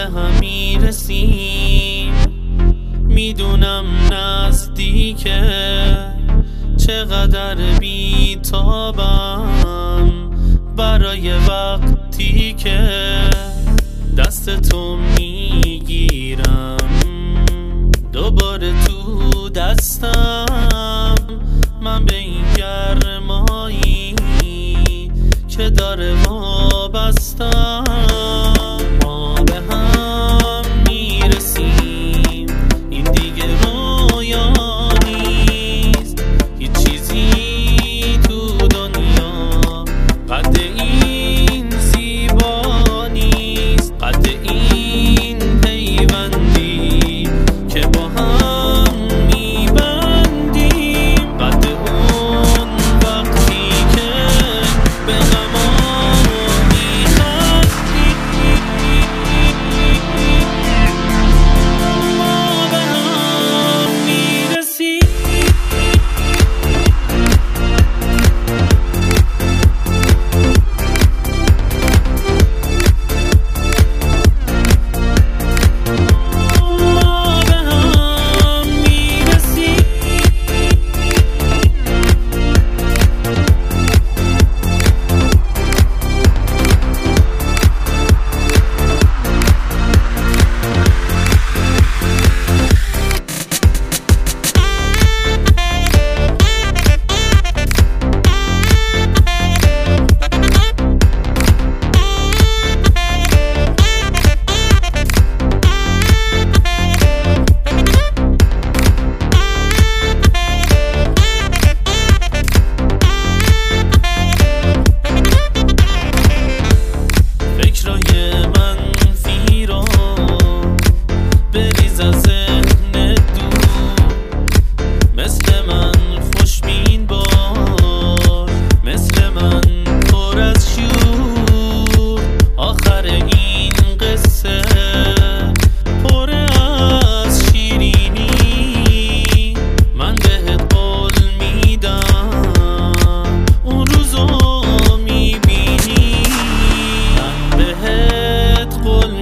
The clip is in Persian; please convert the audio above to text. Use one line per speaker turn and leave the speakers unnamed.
به هم میرسیم، میدونم نزدیکه، چقدر بی‌تابم برای وقتی که دست تو میگیرم دوباره تو دستم. من به این گرمایی که داره وابستم، ما به هم میرسیم، این دیگه رویا نیست، هیچ چیزی تو دنیا قد این زیبا نیست، قد این پیوندی که با هم میبندیم، قد اون وقتی که به غمام میخندیم. ما به هم میرسیم. فکرای منفی رو بریز از ذهن دور، مثل من خوشبین باش، مثل من پر از شور. آخر این قصه پر از شیرینی، من بهت قول میدم اون روزو میبینی، بهت قول